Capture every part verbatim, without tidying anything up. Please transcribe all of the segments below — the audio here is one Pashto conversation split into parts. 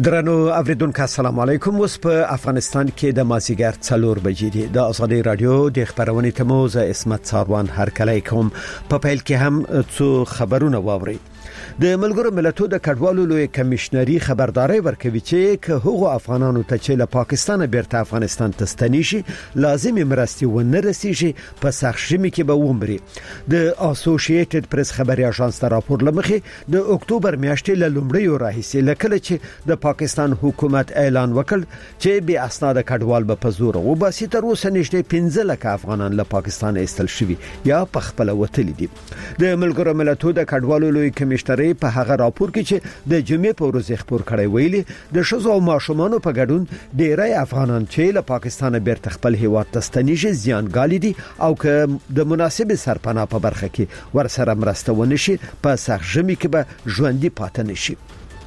درنو اوریدونکو السلام علیکم. اوس په افغانستان کې د مازیګر څلور بجې دي. د ازادي رادیو د خبرونې تموز اسمت ساروان هر کله کوم په پیل کې هم څو خبرونه واوري. د ملګرو ملتونو د کډوالو لوی کمشنري خبرداري ورکوي چې که هغو افغانانو ته چې له پاکستان بیرته افغانستان ته ستنی شي لازمي مرستي ونه رسیږي په سخشمي کې به ومري. د اسوسییټډ پریس خبري اژانس ته راپور لمخې د اکتوبر میاشتې له لومړیو راهیسې لکه چې د پاکستان حکومت اعلان وکړ چې به اسناد کډوال به په زور او باسي تر اوسه نشته پنځه لک افغانان له پاکستان ایستل شوي یا په خپل وتلي دي. د ملګرو ملتونو د کډوالو لوی کمشنري په هغه راپور کې چې د جمعې په ورځ خبر کړی ویلي د شوزو او ماشومانو په ګډون ډیری افغانان چې له پاکستان بیرته خپل هیواد ته ستنیږي زیان ګالي دي او که د مناسب سرپناه په برخه کې ورسره مرسته ونشي په سخت کې به ژوندۍ پاتې نشي.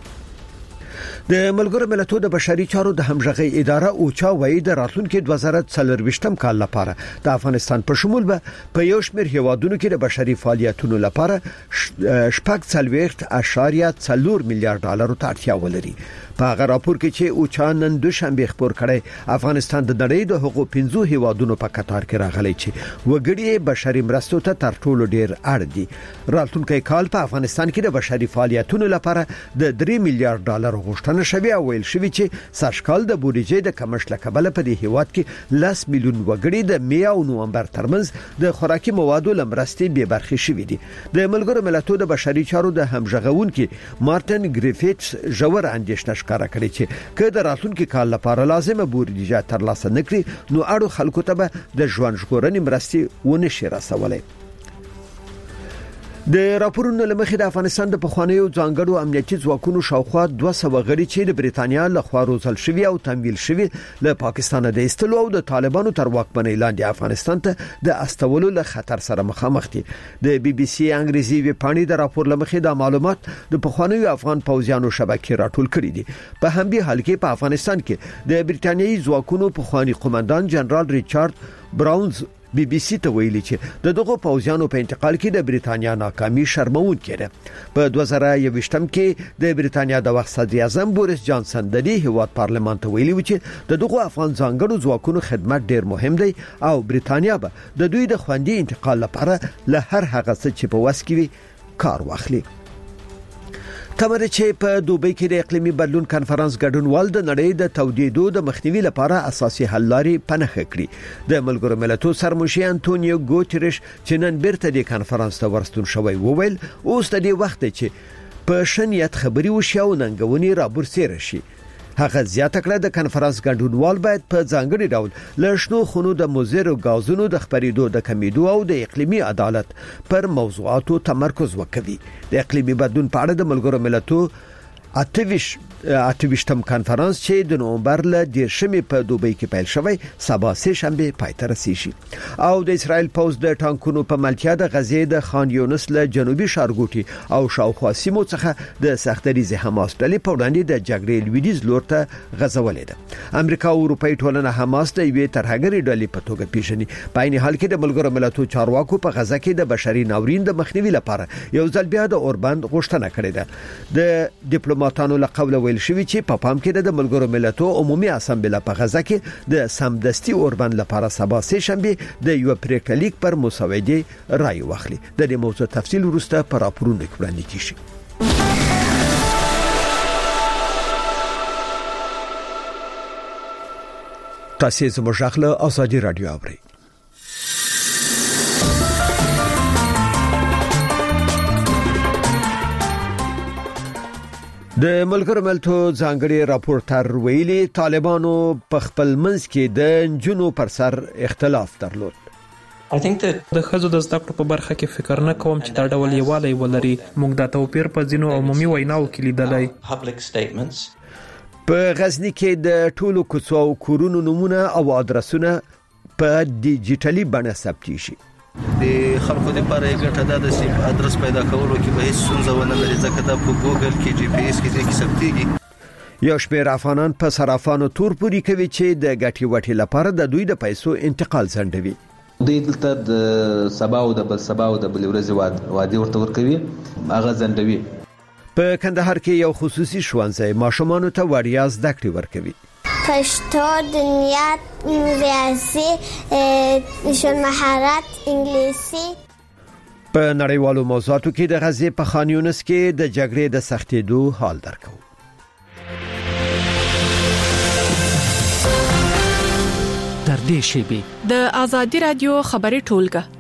د ملګرو ملتونو د بشري چارو د همغږي اداره اوچا وایي د راتلونکو دوه زره څلرويشتم کال لپاره د افغانستان په شمول به په یو شمېر هیوادونو کې د بشري فعالیتونو لپاره شپږ څلوېښت اعشاریه څلور میلیارډ ډالر ته اړتیا ولري. په هغه راپور کې چې اوچا نن دوشنبه خبر کړی افغانستان د نړۍ د حقوقو پنځو هیوادونو په قطار کې راغلی چې وګړي بشري مرستو ته تر ټولو ډیر اړ دي. راتلونکي کال په افغانستان کې د بشري فعالیتونو لپاره د درې میلیارډ ډالر غوښتنه شوی او ویل شوی چې سرشکال د بودیجې د کمښت لکبل په دې هیواد کې لس میلیون وګړي د می او نومبر ترمنځ د خوراکي موادو لمرستي به برخه شوی دي. د ملګرو ملتونو د بشري چارو د همغږونکو مارټن ګریفټس ژور اندېښنه ښکاره کړې چې که د راتلونکي کال لپاره لازمه بودیجه ترلاسه نکړي نو اړو خلکو ته به د ژوند ژغورنې مرستې ونشي رسولای. د راپورونو لمخې د افغانستان د پخوانیو ځانګړو امنیتي ځواکونو شاوخوا دوه سوه غړي چې د بریتانیا له خوا روزل شوی او تمویل شوی له پاکستان د ایستلو او د طالبانو تر واکمنۍ لاندې افغانستان ته د استولو له خطر سره مخامخ دي. د بي بي سي انګریزي ویبپاڼې د راپور لمخې د معلومات د پخوانیو افغان پوځیانو شبکې راټول کړي دي. په همدې حال کې په افغانستان کې د بریتانیایي ځواکونو پخوانی قومندان جنرال ریچارډ براونز بي بي سي ته ویلي چې د دغه پوځیانو په انتقال کې د بریتانیا ناکامي شرمونکې ده. په دوه زره یوویشتم کې د بریتانیا د وخت صدر اعظم بوریس جانسن د دې هیواد پارلمان ته ویلي و چې د دغه افغان ځانګړو ځواکونو خدمت ډیر مهم دی او بریتانیا به د دوی د خوندي انتقال لپاره له هر هغه څه چې په وس کې وي کار واخلي. تمره چې په دوبۍ کې د اقلیمي بدلون کانفرنس ګډونوال د نړۍ د تودېدو د مخنیوي لپاره اساسي حل لارې پنهخ کړي. د ملګرو ملتونو سرمشي انټونیو ګوتریش چې نن بیرته د کانفرنس ته ورستون شوی وویل اوس د دې وخت چې په شنیت خبري وشي او ننګونی رابرسېر شي. هغه زیاته کړه د کانفرنس ګډونوال باید په ځانګړي ډول لښنو خونو د مضر غازونو د خبرېدو د کمیدو او د اقلیمي عدالت پر موضوعاتو تمرکز وکړي. د اقلیمي بدلون په اړه د ملګرو ملتونو اتویش اتویشتم کانفرنس چې د نومبر ل دیرشمې په دوبۍ کې پیل شوی سبا سه شنبه پای ته رسیږي. او د اسرائیل پوز د ټانکونو په ملتیا د غزې د خان یونس له جنوبي ښارګوټي او شاوخوا سیمو څخه د سختریز حماس ډلې په وړاندې د جګړې لویدیز لور ته غځولې ده. امریکا او اروپای ټولنه حماس د یوې ترهګرې ډلې په توګه پیژني. په عین حال کې د ملګرو ملتونو چارواکو په غزه کې د بشري ناورین د مخنیوي لپاره یو ځل بیا د اوربند غوښتنه کړې ده. د ډیپلوماټانو له قوله ویل شوی چې په پام کې د ملګرو ملتونو عمومي اسامبله په غزه کې د سمدستي اوربند لپاره سبا سه شنبه د یو پریکړه لیک پر مسودې رائے واخلي. د دې موضوع تفصیل وروسته پر راپورونه وړاندې کیږي. تاسو زموږ غږ ازادي رادیو اورئ. د ملګرو ملتونو ځانګړي راپورټر ویلي طالبانو په خپل منځ کې د جنو پر سر اختلاف درلود. I think that د خزو د زده کړو په برخه کې فکر نه کوم چې دا ډول یوالي ولري. موږ دا توپیر په ځینو عمومي ویناو کې لیدلای. په غزنی کې د ټولو کوڅو او کورونو نمونه او ادرسونه په ډیجیټلي بڼه ثبت شي. د خلکو لپاره یې ګټه ده چې ادرس پیدا کولو کې به هیڅ ستونزه ونه لري ځکه دا په ګوګل کې جی پی ایس کې د ثبتېږي. یو شمېر افغانان په صرافانو تور پوري کوي چې د ګټي وټي لپاره د دوی د پیسو انتقال ځنډوي. دوی دلته د سبا او د بل سبا او د بل ورځې وعده ورته ورکوي هغه ځنډوي. په کندهار کې یو خصوصي ښوونځی ماشومانو ته وړیا زده کړې ورکوي. پښتو، دنیا، ریاضي، ژوند مهارت، انګلیسي. په نړیوالو موضوعاتو کې د غزې په خان یونس کې د جګړې د سختېدو حال درکو. در دې شیبه د آزادي رادیو خبري ټولګه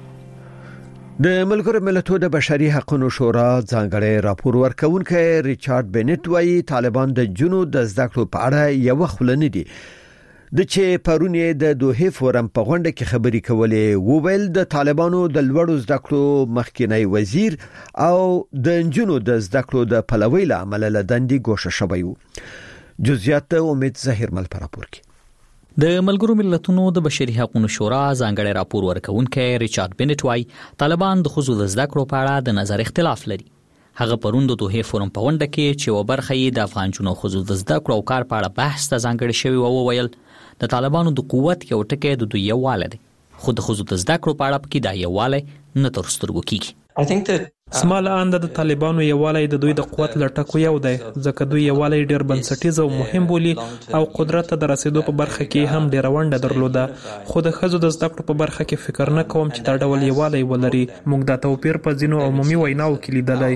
د ملګرو ملتونو د بشري حقوقو شورا ځانګړی راپور ورکونکي ریچارډ بنټ وايي طالبان د جنو د زده کړو په اړه یو خلنه دي. د چې پرونی د دوه فورم په غونډه کې خبري کولې وویل د طالبانو د لوړو زده کړو مخکینی وزیر او د جنو د زده کړو د پلوي لامل لدندې ګوښه شوی وو. جزئیات امید ظاهر مل پر راپور کې. د ملګرو ملتونو د بشري حقوقو شورا ځانګړی راپور ورکونکي ریچارډ بنټ وايي طالبان د خصوصي زده کړو په اړه د نظر اختلاف لري. هغه پرون د دوه فورم په غونډه کې چې و برخه یې د افغان جنو خصوصي زده کړو او کار په اړه بحث ته ځانګړی شوی او وویل د طالبانو د قوت یو ټکی د دوی یواله دی، خو د خصوصي زده کړو په اړه پکې دا یواله نه تر سترګو کیږي. I think that سمال اند د طالبانو یوالای د دوی د قوت لټکو یو دی، ځکه دوی یوالای ډیر بنسټیز او مهم بولی او قدرت ته د رسیدو په برخه کې هم ډیر ونډه درلوده. خو د خزو د زده کړو په برخه کې فکر نه کوم چې دا ډول یوالای ولري. موږ د توپیر په ځینو عمومي ویناو کې لیدلای.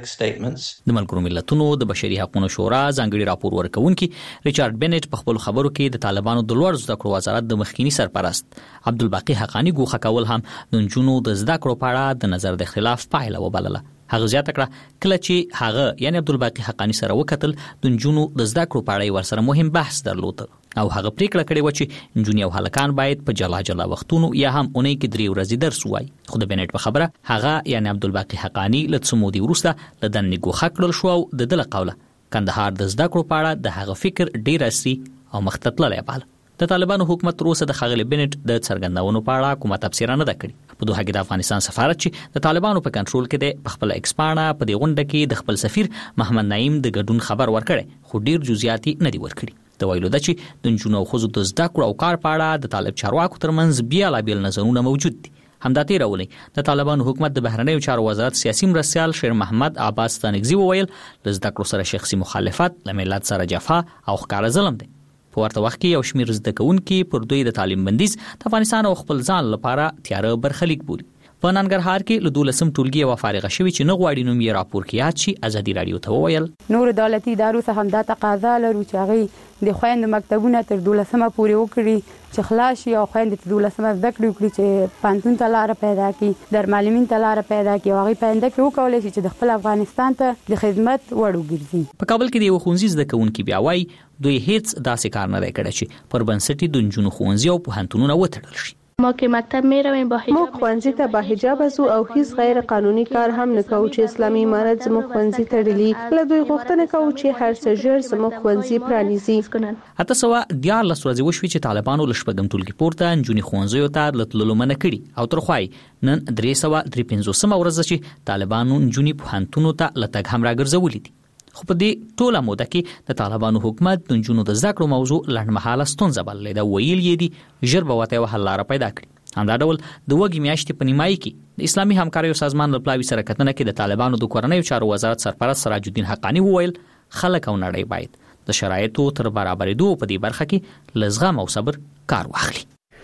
د ملګرو ملتونو د بشري حقوقو شورا ځانګړي راپور ورکونکي ریچارډ بنټ په خپل خبرو کې د طالبانو د لوړ زده کړو وزارت د مخکینی سرپرست عبدالباقی حقانی ګوښه کول هم د جنونو د زده کړو په اړه د نظر د اختلاف پایله وبلله. هغه زیاته کړه کله چې هغه یعنی عبدالباقی حقانی سره وکتل د جنونو د زده کړو په اړه ورسره مهم بحث درلود او هغه پریکړه کړې و چې جنونی او هلکان باید په جلا جلا وختونو یا هم اونۍ کې درې ورځې درس وایي. خو د بنټ په خبره هغه یعنی عبدالباقی حقانی له څو مودې وروسته له دندې ګوښه کړل شو او د دله قوله کندهار د زده کړو په اړه د هغه فکر ډیر اصلي او مختتللی باله. د طالبانو حکومت تر اوسه د خغلی بنټ د څرګندونو په اړه کومه تفسیر نه ده کړې. په دوحه کې د افغانستان سفارت چې د طالبانو په کنټرول کې دی په خپل ایکسپانه په دې غونډه کې د خپل سفیر محمد نعیم د ګډون خبر ورکړي، خو ډیر جزئیات نه دي ورکړي. د ویلو ده چې د جنونو او ښځو د زده کړو او کار په اړه د طالب چارواکو ترمنځ بیلابیل نظرونه موجود دي. همدا تیر اونۍ د طالبانو حکومت د بهرنیو چارو وزارت سیاسي مرستیال شیر محمد عباس ستانکزي وویل د زده کړو سره شخصي مخالفت له ملت سره جفا او ښکاره ظلم دی. په ورته وخت کې یو شمېر زده کوونکي پر دوی د تعلیم بندیز د افغانستان او خپل ځان لپاره تیاره برخلیک بولي. په ننګرهار کې له دولسم ټولګي یوه فارغه شوې چې نه غواړي نوم یې راپور کې یاد شي ازادي راډیو ته وویل نور دولتي ادارو څخه هم دا تقاضا لرو چې هغوی د خویندو مکتبونه تر دولسمه پورې وکړي چې خلاص شي او خویندې تر دولسمه زده کړې وکړي چې پوهنتون ته لاره پیدا کړي، درمعلمین ته لاره پیدا کړي او هغوی په آینده کې وکولی شي چې د خپل افغانستان ته د خدمت وړ وګرځي. په کابل کې د یوه ښوونځي زده کوونکي بیا وایي دوی هیڅ داسې کار نه دی کړی چې پر بنسټ د نجونو ښوونځي او پوهنتونونه وتړل شي. ما که مکتب می رویم با حجاب، ما ښوونځي ته با حجاب ځو او هیڅ غیر قانوني کار هم نه کوو چې اسلامي امارت زموږ ښوونځي تړلي. له دوی غوښتنه کوو چې هر څه ژر زموږ ښوونځي پرانیزي. اته سوه دیارلس ورځې وشوې چې طالبانو له شپږم ټولګي پورته نجونې ښوونځیو ته له تللو منع کړي او تر خوا نن درې سوه درې پنځوسمه ورځ چې طالبانو نجونې پوهنتونو ته له تګ هم راګرځولي دي. خو په دې ټوله موده کې د طالبانو حکومت د نجونو د زده کړو موضوع لنډمهاله ستونزه بللې ده. ویل یې دي ژر به ورته یوه حل لاره پیدا کړي. همدا ډول د وږي میاشتې په نیمایي کې د اسلامي همکاریو سازمان له پلاوي سره کتنه کې د طالبانو د کورنیو چارو وزارت سرپرست سراج الدین حقانی وویل خلک او نړۍ باید د شرایطو تر برابرېدو په دې برخه کې له زغم او صبر کار واخلي.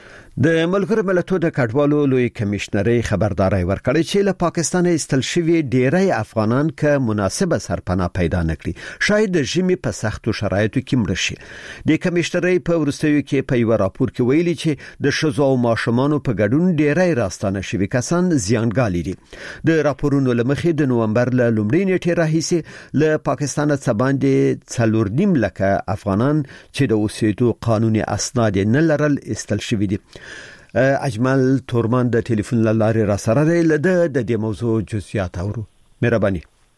د ملګرو ملتونو د کډوالو لوی کمشنري خبرداري ورکړې چې له پاکستان ایستل شوی ډیری افغانان که مناسبه سرپناه پیدا نکړي شاید د ژمي په سختو شرایطو کې مړ شي. د کمشنري په ورستیو کې په یو راپور کې ویلي چې د ښځو او ماشومانو په ګډون ډیری راستانه شوي کسان زیانګالي دي. د راپورونو لمخې د نومبر له لومړۍ نیټې راهیسې له پاکستان څخه باندې څلور نیم لکه افغانان چې د اوسېدو قانوني اسناد نه لرل ایستل شوي دي. اجمل تورمان د ټلیفون لارې را سره دی لده د دې موضوع جزئیات اورو. مهرباني.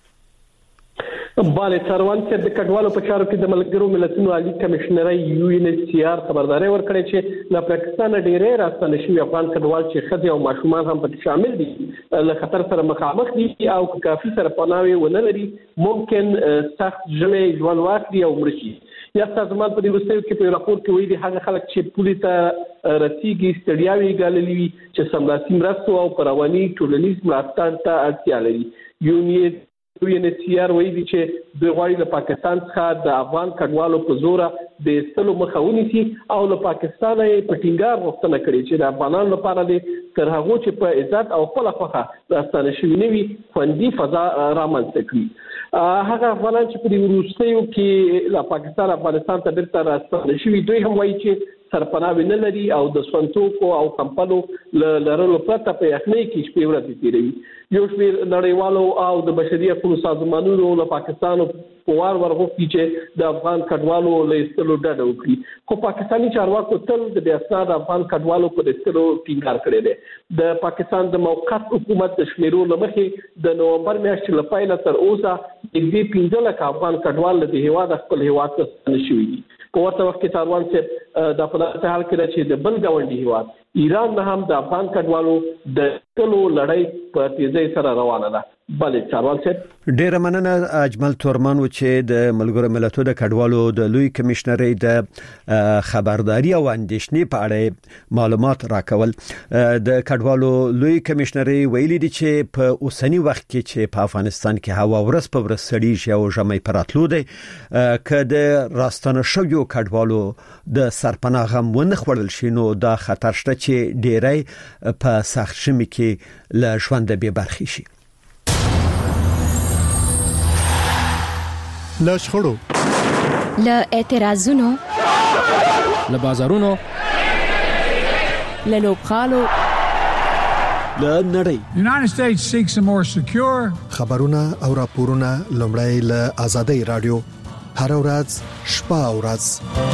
بله څاروان چې د کډوالو په چارو کې د ملګرو ملتونو عالی کمشنري یو ان ایچ سی آر خبرداري ورکړې چې له پاکستان ډېرې راستنه شوي افغان کډوال چې ښځې او ماشومان هم پکې شامل دي له خطر سره مخامخ دي او کافي سرپناه ونه لري ممکن سخت ژمی ژوند واخلي او مړه شي. یا سازمان په دې وروستیو کې په راپور کې وایي هغه خلک چې پولیس ته رسیږي ستړیاوي ګاللي وي چې سملاسي مرستو او پرواني ټولنیز ملاتړ ته اړتیا لري. یو ان ایچ یو ان ایچ سی آر وایي چې د غواړي د پاکستان څخه د افغان کډوالو په زور د استلو مخه ونیسي او له پاکستان یې په ټینګار غوښتنه کړې چې د افغانانو لپاره د تر هغه چې په عزت او خپل خوخه راستانه شوی نوي خوندي فضا رامنځته کړي هغه افغانان چې په وروستیو کې له پاکستان افغانستان ته بیرته راستانه شوي دوی هم وایي چې سرپناه نه لري او د سونتوکو او کمپلو لرلو پرته په یخنۍ کې شپې ورځې تیروي. یو شمېر نړیوالو او د بشري حقوقو سازمانونو له پاکستان په وار ورغوښتي چې د افغان کډوالو له ایستلو ډډه وکړي، خو پاکستاني چارواکو تل د بې اسناده افغان کډوالو په ایستلو ټینګار کړی دی. د پاکستان د موقت حکومت د شمیرو له مخې د نومبر میاشتې له پیله تر اوسه نږدې پنځه لکه افغان کډوال له دې هېواده خپل هېواد ته ستانه شوي دي. په ورته وخت کې تاروان صاحب د په داسې حال کې ده چې د بل ګاونډي هېواد ایران نه هم د افغان کډوالو د ایستلو لړۍ په تیزۍ سره روانه ده. بلې تاروان صاحب ډېره مننه. اجمل تورمان و چې د ملګرو ملتونو د کډوالو د لوی کمشنرۍ د خبرداري او اندېښنې په اړه معلومات راکول. د کډوالو لوی کمشنرۍ ویلي دي چې په اوسنی وخت کې چې په افغانستان کې هوا ورځ په ورځ سړیږي او ژمی پراتلو دی، که د راستانه شویو کډوالو د سرپناه غم ونه خوړل شي نو دا خطر شته چې ډېری په سخت ژمي کې له ژونده بې برخې شي. له شخړو، له اعتراضونو، له بازارونو، له لوبغالو، له نړۍ. United States seeks a more secure. خبرونه او راپورونه لومړی له آزادۍ رادیو هر ورځ شپه او ورځ.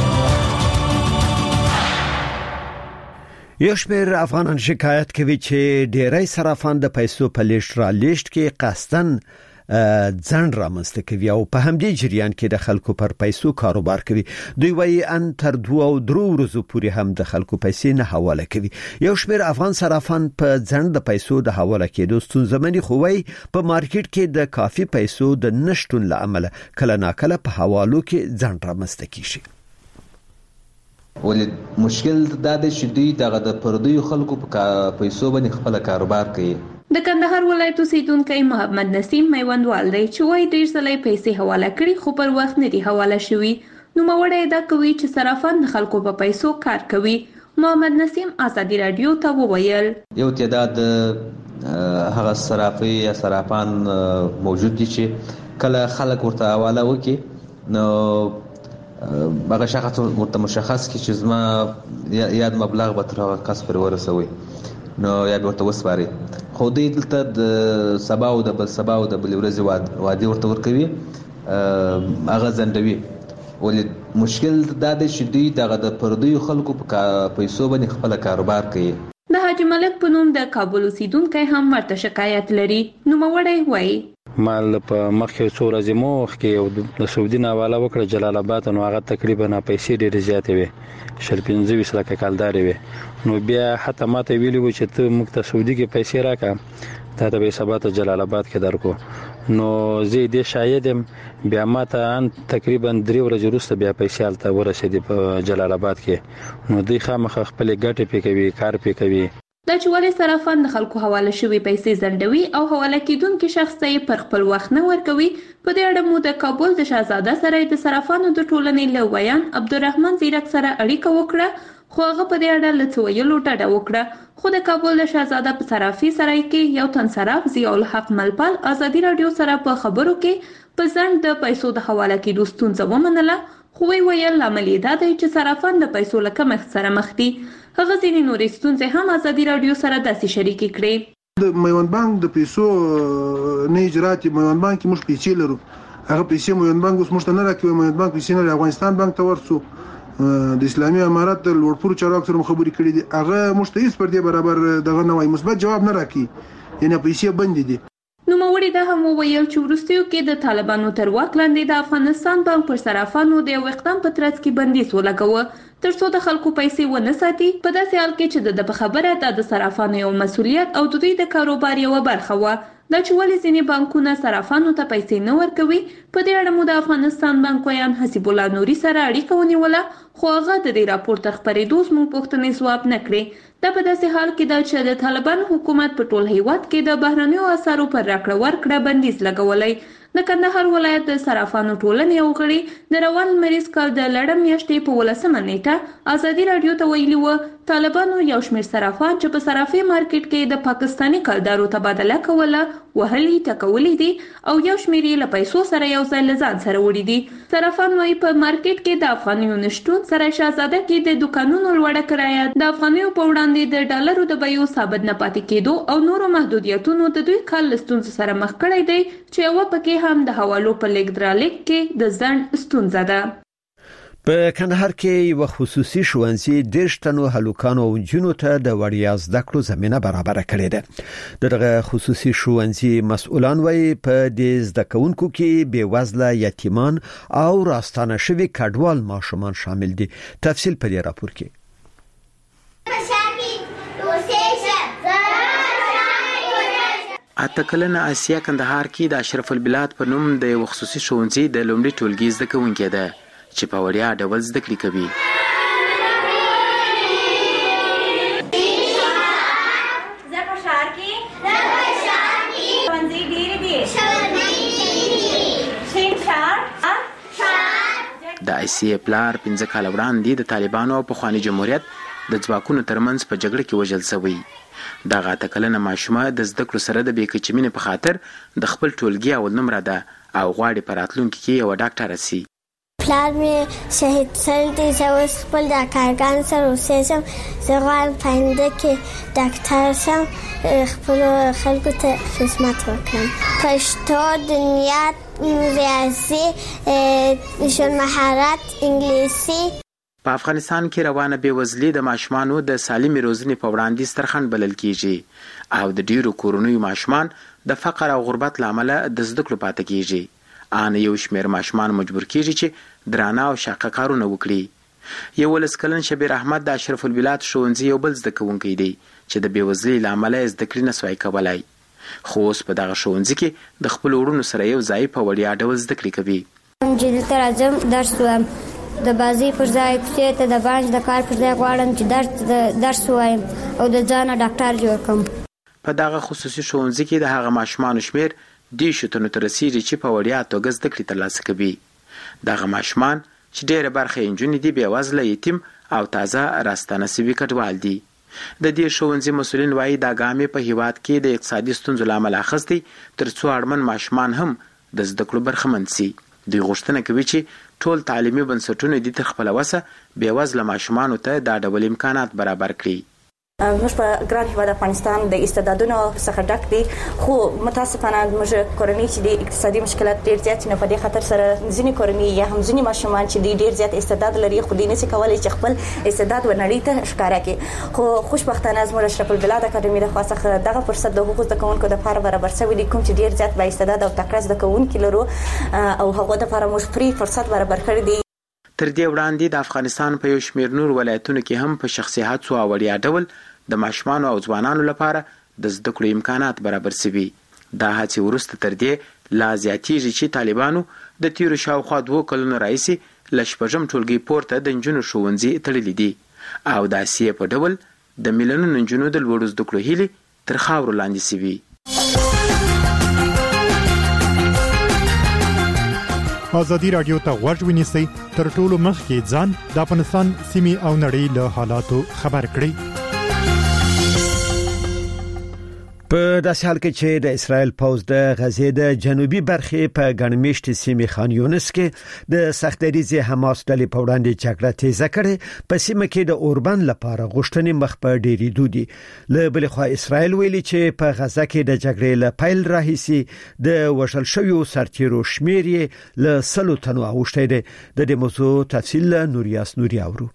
یو شمېر افغانان شکایت کوي چې ډېری صرافان د پیسو په لیږد را لیږد کې قصدن ځنډ رامنځته کوي او په همدې جریان کې د خلکو پر پیسو کاروبار کوي. دوی وايي ان تر دوه او درو ورځو پورې هم د خلکو پیسې نه حواله کوي. یو شمېر افغان صرافان په ځنډ د پیسو د حواله کېدو ستونزمنې خو وايي په مارکیټ کې د کافي پیسو د نشټون له امله کله ناکله په حوالو کې ځنډ رامنځته کیږي. ولې مشکل دا دی چې دوی دغه د پردیو خلکو په پیسو باندې خپل کاروبار کوي. د کندهار ولایت اوسیدونکی محمد نسیم میوندوال دی چې وایي ډېر ځله پیسې حواله کړي خو پر وخت نه دي حواله شوي. نوموړی دا کوي چې صرافان د خلکو په پیسو کار کوي. محمد نسیم آزادي رادیو ته وویل یو تعداد هغه صرافي یا صرافان موجود دي چې کله خلک ورته حواله وکړي نو هغه شخص ورته مشخص کی چې زما یاد مبلغ به تر هغه کس پر ورسوي نو یا ورته وسپاري، خو دوی دلته د سبا او د بل سبا او د بل ورځې وادي ورته ورکوي هغه ځندوي. ولې مشکل دا دی چې دوی دغه د پردیو خلکو په پیسو باندې خپل کاروبار کوي. د حاجی ملک په نوم د کابل اوسیدونکی هم ورته شکایت لري. نوموړی وایي مال په مخکې څو ورځې مخکې یو د سعودي نه حواله وکړه جلال آباد، نو هغه تقریبا پیسې ډېرې زیاتې وې، شل پنځه ویشت لکه کالدارې وې. نو بیا حتی ماته ویلي وو چې ته موږ ته سعودي کې پیسې راکړه تا ته به سبا ته جلال آباد کې درکو. نو زه دې شاید یم بیا ماته ان تقریبا درې ورځې وروسته بیا پیسې هلته ورسېدې په جلال آباد کې. نو دوی خامخا خپلې ګټې پې کوي، کار پې کوي. دا چې ولې صرافان د خلکو حواله شوي پیسې ځنډوي او حواله کېدونکي شخص ته یې پر خپل وخت نه ورکوي، په دې اړه مو د کابل د شهزاده سره د صرافانو د ټولنې له ویان عبدالرحمن زیرک سره اړیکه وکړه، خو هغه په دې اړه له څه ویلو ډډه وکړه. خو د کابل د شهزاده په صرافي سرای کې یو تن صراف ضیاء الحق ملپال آزادي رادیو سره په خبرو کې په ځنډ د پیسو د حواله کېدو ستونزه ومنله، خو وی ویل لامل یې دا دی چې صرافان د پیسو له کمښت سره مخ دي. هغه ځینې نورې ستونزې هم آزادي رادیو سره داسې شریکې کړې. د میوند بانک د پیسو نه اجرات میوند بانک موږ پیسې لرو، هغه پیسې میوند بانک اوس موږ ته نه راکوي. میوند بانک پیسې نه افغانستان بانک ته ورسو، د اسلامي امارات د لوړپوړو چارواکو سره خبرې کړې دي، هغه موږ ته هیڅ پر دې برابر دغه نه وایي، مثبت جواب نه راکوي، یعنی پیسې بندې دي. نوموړي دا هم وویل چې وروستیو کې د طالبانو تر واک لاندې د افغانستان بانک پر صرافانو د یو اقدام په ترڅ کې بندیز ولګاوه تر څو د خلکو پیسې ونه ساتي، په داسې حال کې چې د په خبره دا د صرافانو یو مسؤلیت او د دوی د کاروبار یوه برخه وه. دا چې ولې ځینې بانکونه صرافانو ته پیسې نه ورکوي. په دې اړه مو د افغانستان بانک ویان حسیب الله نوري سره اړیکه ونیوله، خو هغه د دې راپور تر خپرېدو زموږ پوښتنې ځواب نه کړې. دا په داسې حال کې ده چې د طالبانو حکومت په ټول هیواد کې د بهرنیو اسعارو پر راکړه ورکړه بندیز لګولی. د کندهار ولایت د صرافانو ټولنې یو غړي د روان لمریز کال د لړم میاشتې په ولسمه نیټه ازادي راډیو ته ویلي وو طالبانو یو شمېر صرافان چې په صرافي مارکیټ کې د پاکستاني کلدارو تبادله کوله وهلي ټکولي دي او یو شمېر یې له پیسو سره یو ځای له ځان سره وړي دي. صرافان وايي په مارکیټ کې د افغانیو نشتون سره شهزاده کې د دوکانونو لوړه کرایه د افغانیو په وړاندې د ډالرو د بیو ثابت نه پاتې کېدو او نورو محدودیتونو د دوی کال له ستونزو سره مخ کړی دی چې یوه پکې هم د حوالو په لیږدرالېږد کې د ځنډ ستونزه ده. په کندهار کې یو خصوصي ښوونځي دیرش تنو هلکانو او نجونو ته د وړیا زده کړو زمينه برابر کړې ده. دغه خصوصي ښوونځي مسؤلان وايي په دې زده کوونکو کې بې وزله یتیمان او راستانه شوي کډوال ماشومان شامل دي. تفصیل په دې راپور کې. اته کلنه آسیا کندهار کې د اشرف البلاد په نوم د یو خصوصي ښوونځي د لومړي ټولګي زده کوونکې ده چې په وړیا ډول زده کړې کوي. د آسیا پلار پنځه کاله وړاندې د طالبانو او پخواني جمهوریت د ځواکونو ترمنځ په جګړه کې وژل شوی. دغه اته کلنه ماشومه د زده کړو سره د بې کچې مینې په خاطر د خپل ټولګي اول نمره ده او غواړي په راتلونکي کې یوه ډاکټره سي. پلار مې شهید سوی دی، زه اوس خپل د کارګانو سره اوسېږم. زه غواړم په آینده کې ډاکټر شم، خپلو خلکو ته خدمت وکړم. پښتو، دنیات، ریاضي، ژوند مهارت، انګلیسي. په افغانستان کې روانه بېوزلي د ماشومانو د سالمې روزنې په وړاندې ستر خنډ بلل کېږي او د ډیرو کورنیو ماشومان د فقر او غربت له امله د زده کړو پاتې کېږي. ان یو شمېر ماشومان مجبور کېږي چې درانه او شاقه کارونه وکړي. یولس کلن شبیر احمد د اشرف البلاد ښوونځي یو بل زده کوونکی دی چې د بېوزلۍ له امله یې زده کړې نه سوای کولی، خو اوس په دغه ښوونځي کې د خپلو وروڼو سره یو ځای په وړیا ډول زده کړې کوي. دلته راځم درس وایم، د بازی پر ځای کوڅې ته د بانج د کار پر ځای غواړم چې درس درس وایم او د ځانه ډاکټر جوړ کړم. په دغه خصوصي ښوونځي کې د هغه ماشومانو شمېر دېرشو تنو ته رسیږي چې په وړیا توګه زده کړې ترلاسه کوي. دغه ماشومان چې ډېره برخه یې نجونې دي بېوزله، یتیم او تازه راستانه سوي کډوال دي. د دې ښوونځي مسؤلین وایي دا ګام په هیواد کې د اقتصادي ستونزو له امله اخیستی تر څو اړمن ماشومان هم د زده کړو برخمن سي. دوی غوښتنه کوي چې ټول تعلیمي بنسټونه دي تر خپل وسه بېوزله ماشومانو ته دا ډول امکانات برابر کړي. موږ په ګران هیواد افغانستان د استعدادونو څخه ډک دي، خو متاسفانه موږ کورنۍ چې د اقتصادي مشکلات ډېر زیات نه په دې خاطر سره ځینې کورنۍ یا هم ځینې ماشومان چې د ډېر زیات استعداد لري خو دوی نشي کولی چې خپل استعداد ونړۍ ته ښکاره کړي. خو خوشبختانه زموږ اشرف البلاد اکاډمي د خوا څخه دغه فرصت د هغو زده کوونکو دپاره برابر شوی دی کوم چې ډېر زیات با استعداد او تکړه زده کوونکي لرو او هغو دپاره موږ فری فرصت برابر کړی دی. تر دې وړاندې د افغانستان په یو شمېر نور ولایتونو کې هم په شخصي هڅو او وړیا ډول د ماشومانو او ځوانانو لپاره د زده کړو امکانات برابر شوي. دا هڅې وروسته تر دې لا زیاتېږي چې طالبانو د تیرو شاوخوا دوو کلونو راهیسې له شپږم ټولګي پورته د نجونو ښوونځي تړلي دي او د اسیې په ډول د میلیونونو نجونو د لوړو زده کړو هیلې تر خاورو لاندې شوي. ازادي راډیو ته غوږ ونیسئ، تر ټولو مخکې ځان د افغانستان سیمې او نړۍ له حالاتو خبر کړئ. په داسې حال کې چې د اسرائیل پوځ د غزې د جنوبي برخې په ګڼمېشتې سیمې خان یونس کې د سختدریزې حماس ډلې په وړاندې جګړه تیزه کړې، په سیمه کې د اوربند لپاره غوښتنې مخ په ډېرېدو دي. له بلې خوا اسرائیل ویلي چې په غزه کې د جګړې له پیل راهیسې د وژل شویو سرتیرو شمېر یې له سلو تنو اوښتی دی. د دې موضوع تفصیل له نوریاس نوري اورو.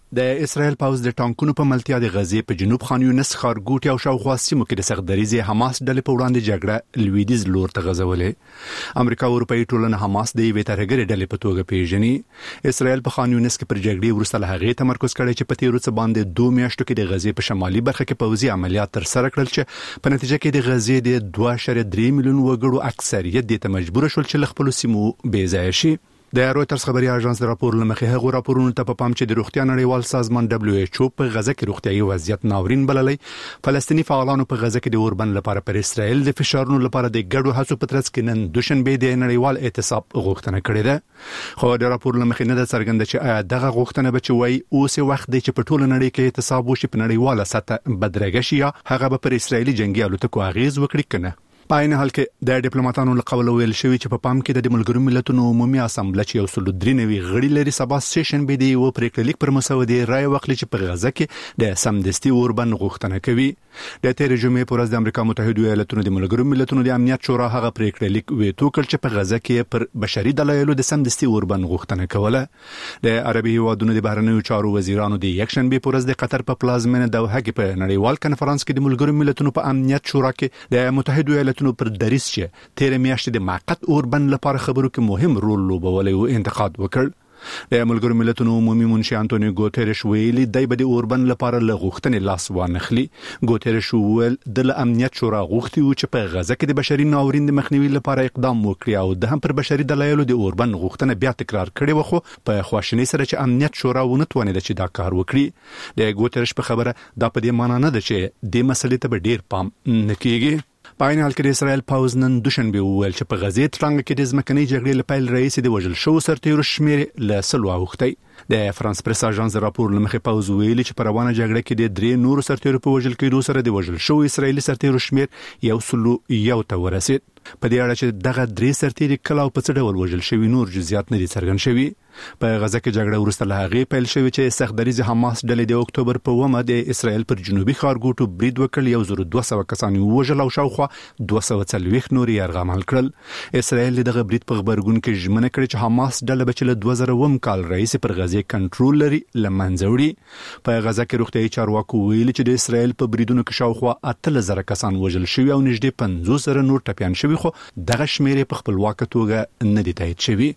د اسرائیل پوز د ټانکونو په ملتیا د غزې په جنوب خان یونس ښارګوټي او شاوخوا سیمو کې د سختدریزې حماس ډلې په وړاندې جګړه لویدیز لور ته غځولې. امریکا او اروپאי ټولنه حماس د یوې ترهګرې ډلې په توګه پیژني. اسرائیل په خان یونس کې پر جګړې وروسته له هغې تمرکز کړی چې په تیرو څه باندې دوه میاشتو کې د غزې په شمالي برخه کې پوځي عملیات تر سره کړل چې په نتیجه کې د غزې د دوه اعشاریه درې میلیون وګړو اکثریت د مجبور شول چې له خپل سیمو بې ځای شي. د رويټرز خبري اژانس د راپور لمخې هغه راپورونه ته په پام چې د روغتیا نړیوال سازمان دبليو ایچ او په غزه کې روغتيایي وضعیت ناورین بللې. فلسطینی فعالانو په غزه کې د اوربند لپاره پر اسرائیل د فشارونو لپاره د ګډو هڅو په ترڅ کې نن دوشنبه د نړیوال اعتصاب غوښتنه کړې ده. خو د راپور لمخې نه د څرګنده چې آیا دغه غوښتنه به چې وای اوس وخت دی چې په ټوله نړۍ کې اعتصاب وشي په نړیواله سطح بدرګه شي یا هغه به پر اسرائیلي جنگي الوتکو اغیز وکړي کنه. په عین حال کې د ډیپلوماټانو له قوله ویل شوی چې په پام کې د ملګرو ملتونو عمومي اسامبله چې یو سل درې نوي غړي لري سبا سیشن به دی و پریکړه لیک پر مسودې رائے وکړي چې په غزه کې د سمدستي اوربند غوښتنه کوي. د تیر جمعې پر ورځ د امریکا متحده ایالاتونو د ملګرو ملتونو د امنیت شورا هغه پریکړه لیک ویټو کړ چې په غزه کې پر بشري دلایلو د سمدستي اوربند غوښتنه کوله. د عربي هیوادونو د بهرنیو چارو وزیرانو د یک شنبه پر ورځ د قطر په پلازمینه دوحه کې په نړیوال کنفرانس کې د ملګرو ملتونو په امنیت شورا کې د متحده ایالاتونو پر دریس تیر میاشتې د موقت اوربند لپاره خبرو کې مهم رول لوبولی او انتقاد وکړ. د ملګرو ملتونو عمومي منشي انټونیو ګوتریش ویلي دی به د اوربند لپاره له غوښتنې لاس وانخلي. ګوتریش ویل د امنیت شورا غوښتي و چې په غزه کې د بشري ناورین د مخنیوي لپاره اقدام وکړي او د هم پر بشري دلایلو د اوربند غوښتنه بیا تکرار کړي و خو په خواشنۍ سره چې امنیت شورا ونه توانید چې دا کار وکړي. د ګوتریش په خبره دا په دې معنی نه ده چې د مسلې ته به ډیر پام نه کیږي. په عین حال کې د اسرائیل پوز نن دوشنبه وویل چې په غزې ترڅنګ کې د ځمکنۍ جګړې لپاره رئیس د وژل شو سرتیرو شمیر له سلو اوختي. د فرانس پریس اژانس راپور لمخې پوز ویلي چې په روانه جګړه کې د درې نورو سرتیرو په وژل کېدو سره د وژل شو اسرائیلي سرتیرو شمیر یو سلو یو ته ورسید. په دې اړه چې دغه درې سرتیري کله او په څه ډول وژل شوی نور جزئیات نه دي څرګند شوي. په غزه کې جګړه وروسته له هغې پیل شوې چې سختدریز حماس ډلې د اکتوبر په اومه د اسرائیل پر جنوبي ښارګوټو برید وکړ یو زر دوه سوه کسان وژل او شاوخوا دوه سوه څلوېښت نور یې یرغمل کړل. اسرائیل دغه برید په خبرګون کې ژمنه کړې چې حماس ډله به چې له دوه زره اووم کال راهیسې پر غزې کنټرول لري له منځه وړي. په غزه کې روغتیایي چارواکو ویلي چې د اسرائیل په بریدونو کې شاوخوا اتلس زره کسان وژل شوي او نږدې پنځوس زره نور ټپیان شوي خو دغه شمیر په خپلواکه توګه نه دي تایید شوي.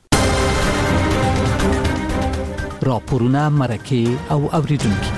راپورونه مرکه او اوریدونکو.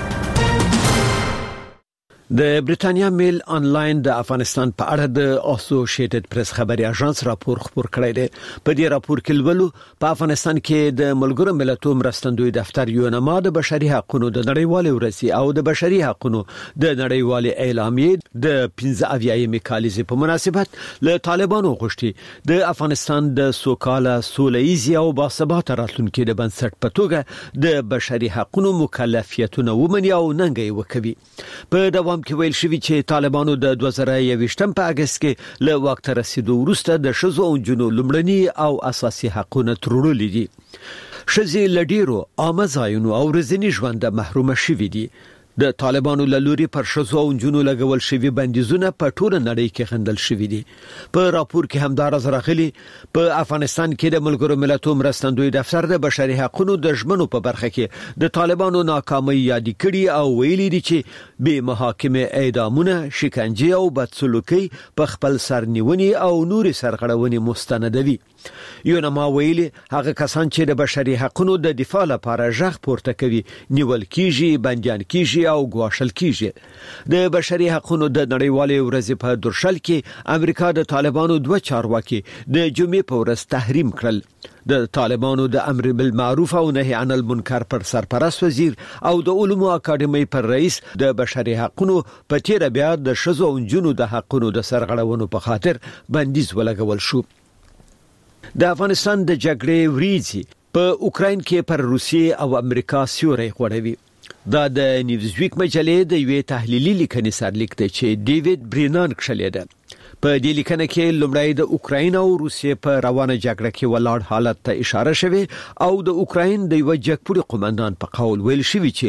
د بریټانیا میل آنلاین د افغانستان په اړه د اسوسییټډ پریس خبري اژانس راپور خبر کړی دی. په دې راپور کې ولولو په افغانستان کې د ملګرو ملتونو مرستندوی دفتر یونما د بشري حقوقو د نړیوالې ورځې او د بشري حقوقو د نړیوالې اعلامیې د پنځه اویایم کالیزې په مناسبت له طالبانو غوښتي د افغانستان د سوکاله سوله‌ایزي او باثباته راتلونکي د بنسټ په توګه د بشري حقوقو مکلفیتونه ومني او ننګي وکوي. په دوام کې ویل شوی چې طالبانو د دوه زره یوویشتم په اگست کې له وخت رسیدو وروسته د شذو او جنو لمړني او اساسي حقوقونه ترورلي دي. شذې لډیرو عامه ځایونو او ورځني ژوند محروم شوي دي. د طالبانو لوري پر شذو او جنو لګول شوی بندیزونه په ټوله نړۍ کې غندل شوی دي. په راپور کې همدارس راغلي په افغانستان کې د ملګرو ملتونو مرستندوی دفتر د بشري حقوقو د ژمنو په برخه کې د طالبانو ناکامۍ یاد کړي او ویلي دي چې به محاکمه اعدامونه شکنجه او بدسلوکي په خپل سرنیونی او نوري سرغړونې مستندوي. یونما ویلي هغه کسان چې د بشري حقوقو د دفاع لپاره ژغ پورته کوي نیول کیږي بنديان کیږي او ګواښل کیږي. د بشري حقوقو د نړیوالې ورځې په درشل کې امریکا د طالبانو دوه چارواکي د جمعې په ورځ تحریم کړل. د طالبانو د امر بالمعروف او نهي عن المنکر پر سرپرست وزیر او د علومو اکاډمۍ پر رئیس د بشري حقوقو په تیر بیا د شذو او جنو د حقوقو د سرغړونو په خاطر بندیز ولګول شو. د افغانستان د جګړې وریځي په اوکراین کې پر روسیې او امریکا سیوري غوړوي. دا د نیوزویک مجلې د یوې تحلیلي لیکنې سرلیک دی چې ډیوډ برینان کښلې ده. په دې لیکنه کې لومړی د اوکراین او روسیې په روانه جګړه کې ولاړ حالت ته اشاره شوه او د اوکراین د یو جګپوړي قومندان په قول ویل شوی چې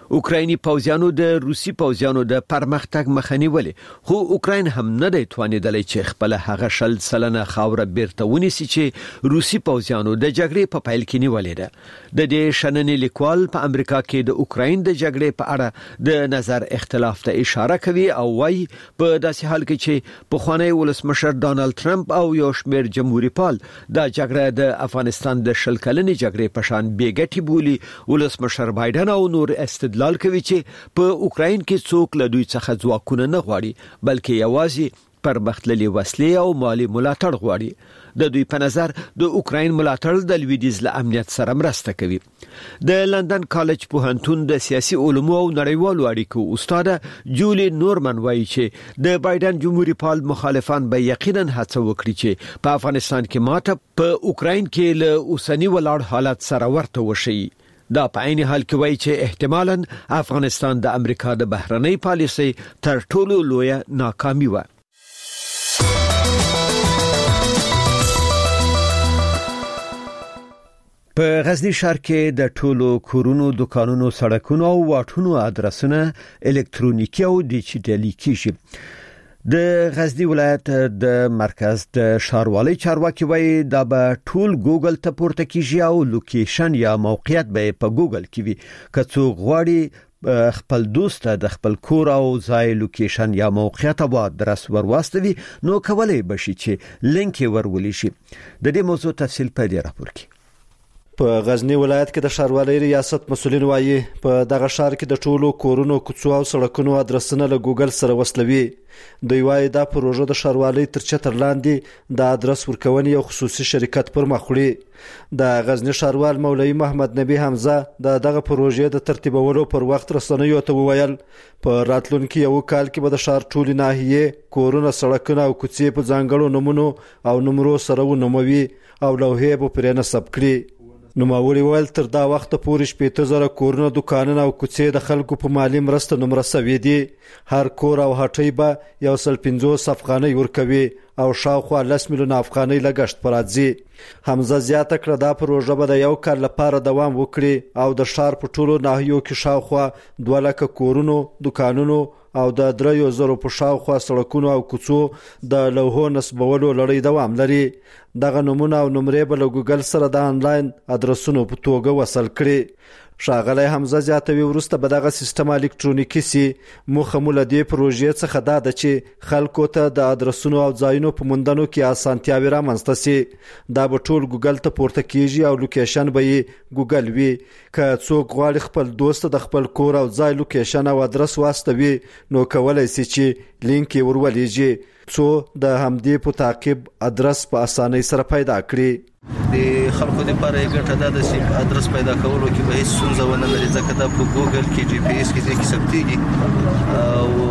اوکرایني پوځیانو د روسي پوځیانو د پرمختګ مخنی ولې خو اوکراین هم نه دی توانیدلی چې خپل هغه شل سلنه خاور بیرته ونیسي چې روسي پوځیانو د جګړې په پیل کې نیولې ده د دې شننې لیکوال په امریکا کې د اوکراین د جګړې په اړه د نظر اختلاف ته اشاره کوي او وايي په داسې حال کې چې په خوانی ولسمشر ډانلډ ټرمپ او یو شمېر جمهوریت پال د جګړې د افغانستان د شل کلنې جګړې په شان بیګټي بولی ولسمشر بایدن او نور استدلال لال کوي چې په اوکراین کې څوک له دوی څخه ځواکونه نه غواړي بلکې یوازې پرمختللي وسلې او مالی ملاتړ غواړي د دوی په نظر د اوکراین ملاتړ د لویدیځ له امنیت سره مرسته کوي د لندن کالج پوهنتون د سیاسي علومو او نړیوالو اړیکو استاد جولی نورمن وایي چې د بایدن جمهوریت پال مخالفان به یقینا هڅه وکړي چې په افغانستان کې ماته په اوکراین کې له اوسنی ولاړ حالت سره ورته وشي دا په عین حال کې وایي چې احتمالاً افغانستان د امریکا د بهرنۍ پالیسۍ تر ټولو لویه ناکامي و په غزنی ښار کې د ټولو کورونو دکانونو سړکونو او واټونو ادرسونه الکترونیکی او ډیجیټلي کیږي د غزنی ولایت د مرکز د ښاروالۍ چارواکي وایي دا به ټول ګوګل ته پورته کیږي او لوکیشن یا موقعیت به په ګوګل کې وي که څوک غواړي خپل دوست د خپل کور او ځای لوکیشن یا موقعیت او ادرس ورواستوي نو کولای بشي چې لینک ورولي شي د دې موضوع تفصیل په دې راپور کې په غزنی ولایت کې د ښاروالۍ ریاست مسؤلین وایي په دغه ښار کې د ټولو کورونو کوڅو او سړکونو ادرسونه له ګوګل سره وصلوي دوی وایي دا پروژه د ښاروالۍ تر چتر لاندې د ادرس ورکونې یو خصوصي شرکت پر مخ وړي د غزنی ښاروال مولوي محمد نبی حمزه د دغه پروژې د ترتیبولو پر وخت رسنیو ته وویل په راتلونکي یو کال کې به د ښار ټولې ناحیې کورونه سړکونه او کوڅې په ځانګړو نومونو او نمرو سره ونوموي او لوحې به پرې نصب کړي نوموړي ویل تر دا وخت پورې شپېته زره کورونه دکانونه او کوڅې د خلکو په مالی مرسته نمره شوي دي هر کور او هټۍ به یو سل پنځوس افغانۍ ورکوي او شاوخوا لس میلیونه افغانۍ لګښت پر راځي حمزه زیاته کړه دا پروژه به د یو کال لپاره دوام وکړي او د ښار په ټولو ناحیو کې شاوخوا دوه لکه کورونو دکانونو او د دریو زرو په شاوخوا سړکونو او کوڅو د لوحو نصبولو لړۍ دوام لري دغه نمونه او نمرې به له ګوګل سره د انلاین ادرسونو په توګه وصل کړي ښاغلی حمزه زیاتوي وروسته به دغه سیستم الکترونیکي سي موخه مو له دې پروژې څخه دا ده چې خلکو ته د ادرسونو او ځایونو په موندنو کې اسانتیاوې رامنځته سي دا به ټول ګوګل ته پورته کیږي او لوکیشن به یې ګوګل وي که څوک غواړي خپل دوست د خپل کور او ځای لوکیشن او ادرس واستوي نو کولای سي چې لینک یې ورولېږي څو د همدې په تعقیب ادرس په اسانۍ سره پیدا کړي د خلکو لپاره یې ګټه ده چې ادرس پیدا کولو کې به هیڅ ستونزه ونه لري ځکه دا په ګوګل کې جی پی ایس کې ځکه ثبتېږي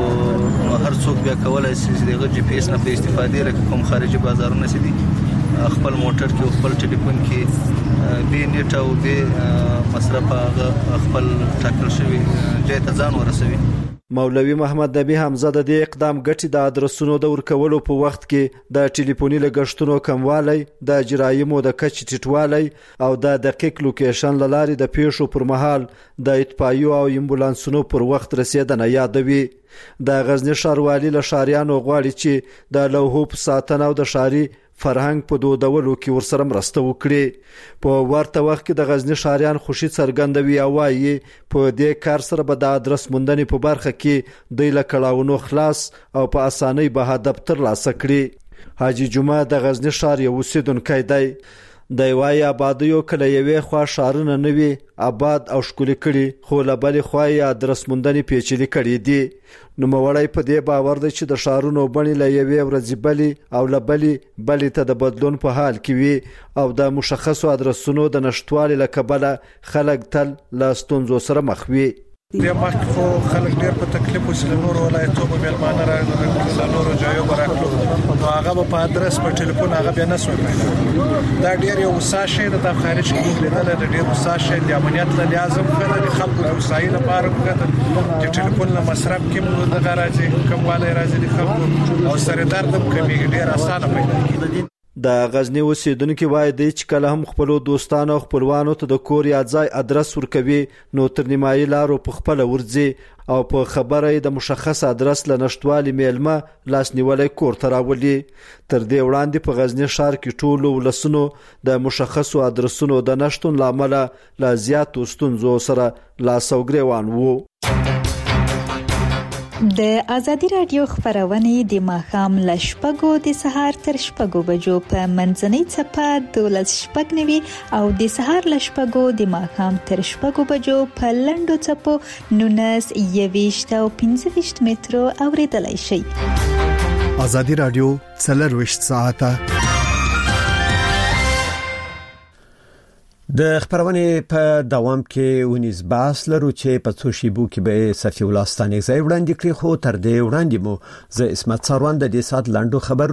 او هر څوک بیا کولای شي چې دغه جی پی ایس نه په استفادې لکه کوم خارجي بازارونه سي دي خپل موټر کې خپل ټلیفون کې به نیټ او به مصرف هغه خپل ټاکل شوی ځای ته ځان ورسوي مولوي محمد نبی حمزه د دې اقدام ګټې د ادرسونو د ورکولو په وخت کې د ټلیفوني لګښتونو کموالی د جرایمو د کچې ټیټوالی او د دقیق لوکیشن له لارې د پیښو پر مهال د اطفائیو او امبولانسونو پر وخت رسیدنه یادوي د غزنی ښاروالي له ښاریانو غواړي چې د لوحو په ساتنه او د ښاري فرهنګ په دودولو کې ورسره مرسته وکړي په ورته وخت کې د غزنی ښاریان خوشي څرګندوي او وايي په دې کار سره به د ادرس موندنې په برخه کې د لکړاونو خلاص او په اسانۍ به هدف ترلاسه کړي حاجی جمعه د غزنی ښار یو اوسیدونکی دی د وای آبادیو کله یوې خوا ښارونه نوي آباد او ښکلي کړي خو له بلې خوا یې ادرس موندنې پیچلي کړي دي نوموړی په دې باور دی چې د ښارونو بڼې له یوې ورځې بلې او له بلې بلې ته د بدلون په حال کې وي او د مشخصو ادرسونو د نشتوالي له کبله خلک تل له ستونزو سره مخ وي بیا مخکې خو خلک ډېر په تکلیف و چې له نورو ولایتو به میلمانه راغلل له نورو ځایو به راتلو نو هغه به په ادرس په ټلیفون هغه بیا نه سوی پیدا دا ډېر یو هوسا شی ده دا خارج کې موږ لیدلی د ډېر هوسا شی د امنیت له لحاظه هم ښه ده د خلکو د هوسایي لپاره هم ښه ده چې ټلیفون له مصرف کې هم دغه راځي کموالی راځي د خلکو او سر درد هم کمېږي ډېر اسانه پیدا کېږي د غزنی اوسیدونکو وایي چې کله هم خپل دوستانو او خپلوانو ته د کور یا ځای ادرس ورکوي نو تر نیمایي لارو په خپل ورځي او په خبره د مشخص ادرس لنشټوالي میلمه لاس نیولای کور ته راولي. تر دې وړاندې په غزنی ښار کې ټولو ولسونو د مشخصو ادرسونو د نشټون لامل لا زیاتو ستونزو سره لاس او ګریوان وو. د ازادي رادیو خبرونه د ماښام ل شپږو د سهار تر شپږو بجو په منځنۍ چپه دولس شپږ نوي او د سهار ل شپږو د ماښام تر شپږو بجو په لندو چپو نونس یويشت او پنځه ویشت مترو اوریدلای شي. ازادي رادیو څلرویشت ساعته د خبرونه په دوام کې ونیز باس لرو چې په څو شیبو کې به صفی الله ستانګ ځای وړاندې کړی خو تر دې وړاندې مو ز اسمت سروان د دې سات لاندو خبر